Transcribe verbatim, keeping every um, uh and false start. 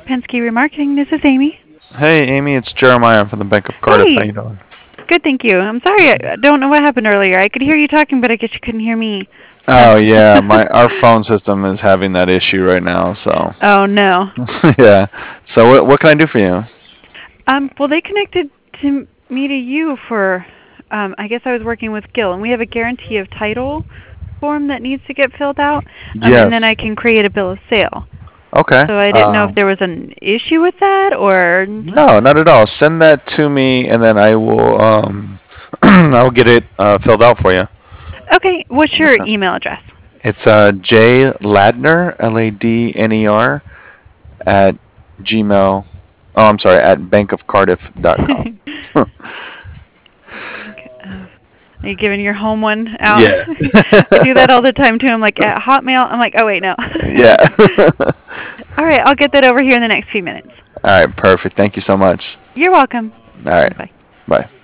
Penske Remarketing. This is Amy. Hey, Amy, it's Jeremiah from the Bank of Cardiff. How you Hey, doing? good, thank you. I'm sorry, I I don't know what happened earlier. I could hear you talking, but I guess you couldn't hear me. So, Oh yeah, my our phone system is having that issue right now. So oh no. yeah. So what what can I do for you? Um, well, they connected to me to you for. Um, I guess I was working with Gil, and we have a guarantee of title form that needs to get filled out, um, and then I Yes. can create a bill of sale. Okay. So I didn't know if Um, there was an issue with that, or no, not at all. Send that to me, and then I will um I'll get it uh, filled out for you. okay. What's your Okay. email address? It's uh J Ladner L A D N E R at Gmail. Oh, I'm sorry, at bankofcardiff dot com. Bank of Are you giving your home one out? Yeah. I do that all the time too. I'm like at Hotmail. I'm like, oh wait, no. Yeah. All right, I'll get that over here in the next few minutes. All right, perfect. Thank you so much. You're welcome. All right. Bye. Bye.